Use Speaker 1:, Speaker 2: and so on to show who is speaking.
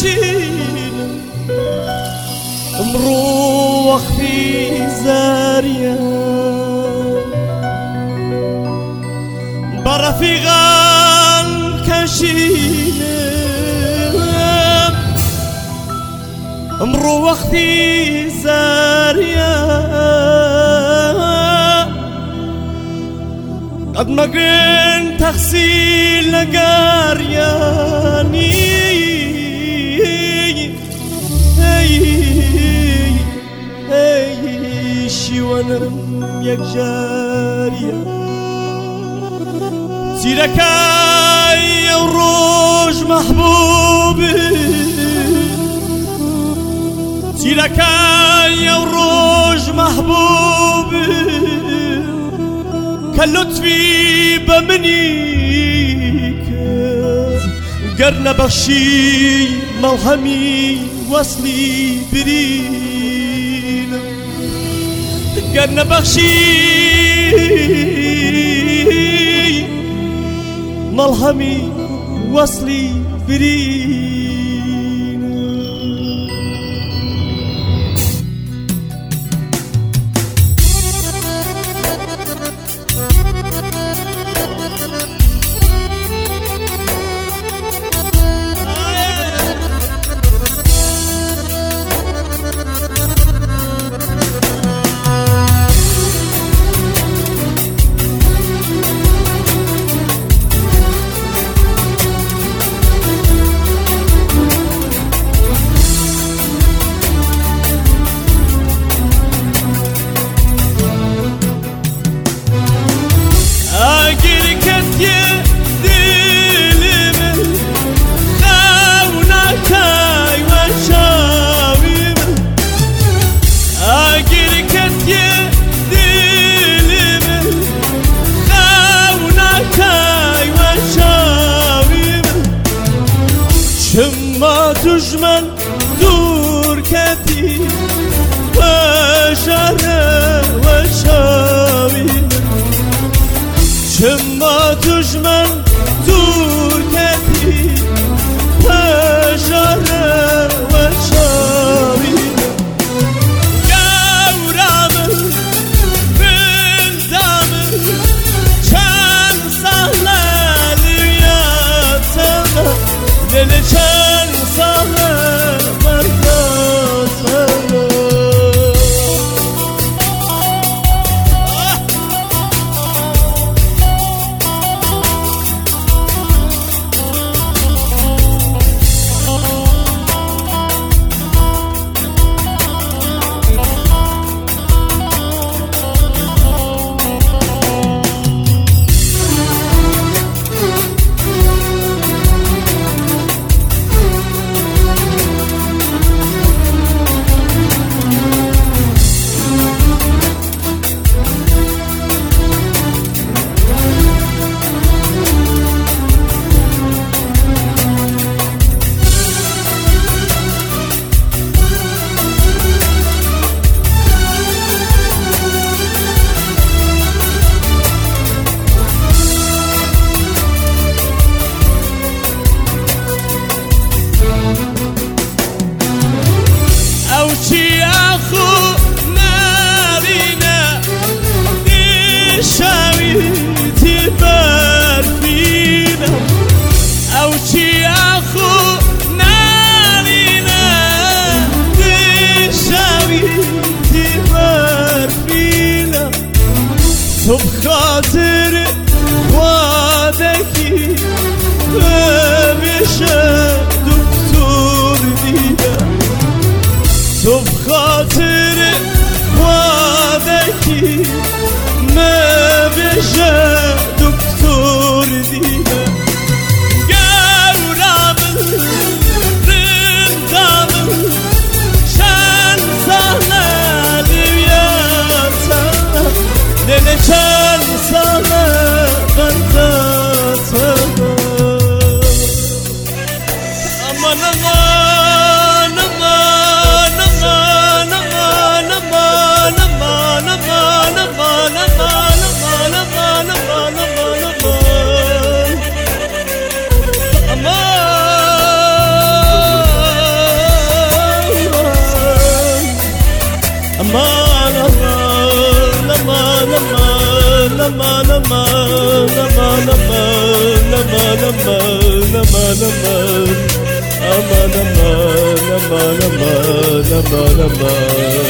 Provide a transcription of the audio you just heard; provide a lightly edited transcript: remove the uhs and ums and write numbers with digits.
Speaker 1: کشیدم امرو وقتی زاریم با رفیقان کشیدم امرو وقتی زاریم قد مگن تحصیل نگاریانی شیوانم یک جاریه تیرکای و روش محبوبی تیرکای و روش محبوبی که لطفی بمنی که گر نبخشی ملهمی وصلی برین گر نبخشی ملهمی وصلی برین شما دشمن دور کردی و شهر و شاوی شما دشمن دور کردی و شهر و شاوی گورم بندم چند سهل لیاتم دل چند aman aman aman aman aman aman aman aman aman aman aman aman aman aman aman aman aman aman